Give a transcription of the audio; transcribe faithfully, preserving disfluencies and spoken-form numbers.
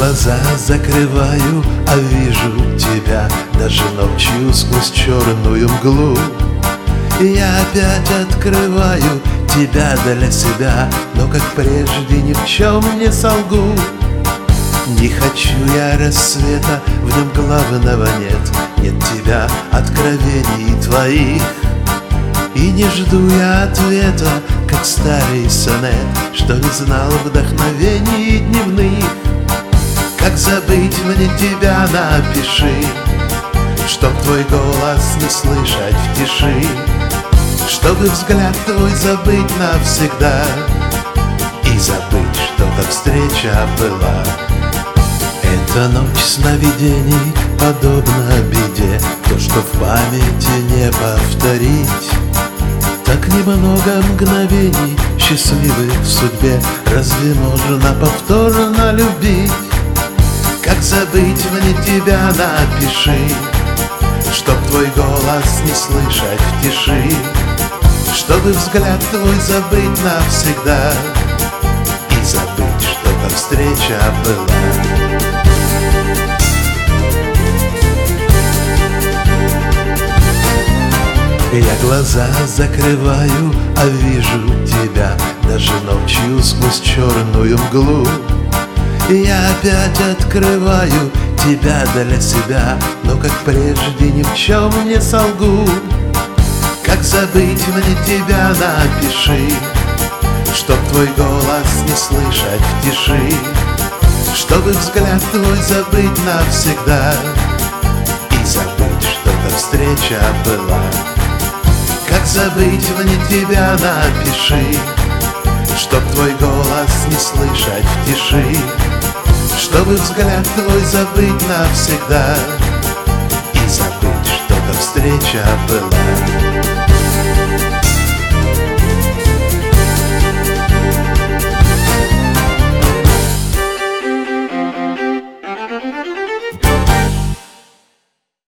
глаза закрываю, а вижу тебя даже ночью сквозь черную мглу. И я опять открываю тебя для себя, но как прежде ни в чем не солгу. Не хочу я рассвета, в нем главного нет. Нет тебя, откровений твоих. И не жду я ответа, как старый сонет, что не знал вдохновений дневных. Как забыть мне тебя, напиши, чтоб твой голос не слышать в тиши, чтобы взгляд твой забыть навсегда и забыть, что та встреча была. Эта ночь сновидений подобна беде, то, что в памяти не повторить. Так немного мгновений счастливых в судьбе, разве можно повторно любить? Как забыть мне тебя, напиши, чтоб твой голос не слышать в тиши, чтобы взгляд твой забыть навсегда и забыть, что та встреча была. Я глаза закрываю, а вижу тебя даже ночью сквозь черную мглу. И я опять открываю тебя для себя, но как прежде ни в чем не солгу. Как забыть мне тебя, напиши, чтоб твой голос не слышать в тиши, чтобы взгляд твой забыть навсегда и забыть, что та встреча была. Как забыть мне тебя, напиши, чтоб твой голос не слышать в тиши, чтобы взгляд твой забыть навсегда и забыть, что та встреча была.